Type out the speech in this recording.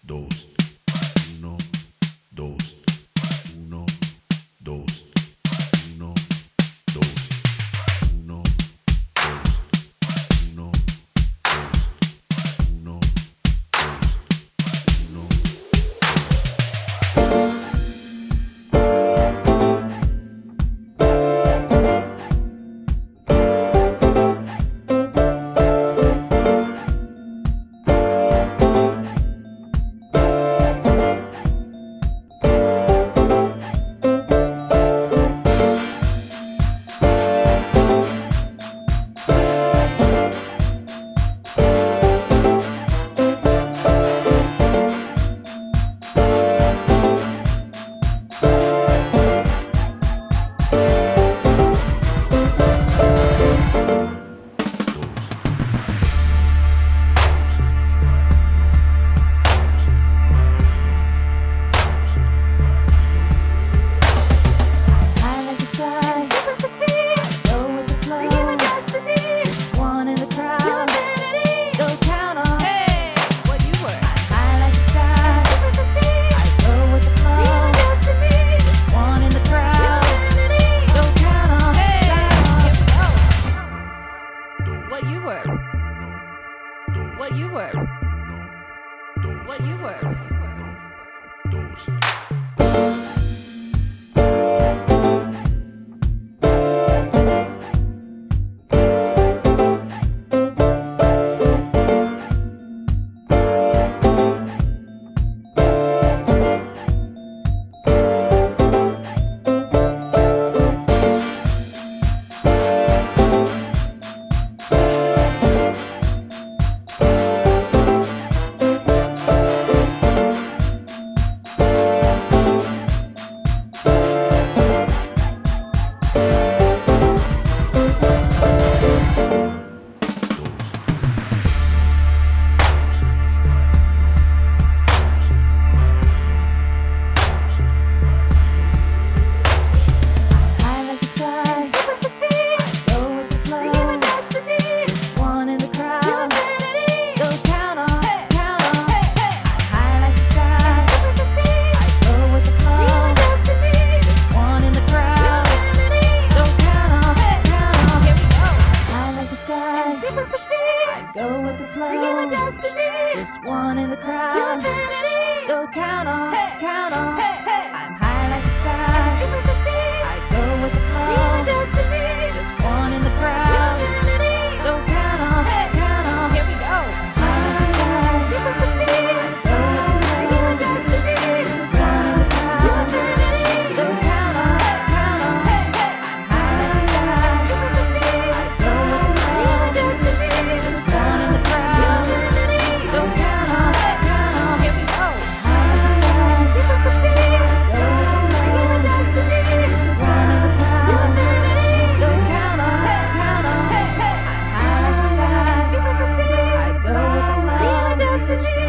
dos, uno, dos, uno, dos, uno, dos, uno, dos, uno, dos, uno, dos, uno. What you were? What you were? What you were? Go with the flow. You're my destiny. Just one in the crowd. To infinity. So count on, count on. I'm high like the sky. Deep with the sea. I go with the flow. You're my destiny. Just one in the crowd. To infinity. So count on, count on. Here we go. High like the sky. Deep with the sea. I go with the flow. You're my destiny. Just one in the crowd. To infinity. So count on, count on. I'm high like the sky. Deep with the sea. I go with the flow. You're my destiny. Just one in the crowd. So count on, count on. Here we go. High like the sky. Deep with the sea. I go with the flow. You're my destiny. Just one in the crowd. To infinity. So count on, count on. I'm high like the sky. Deep with the sea. I go with the flow. You're my destiny.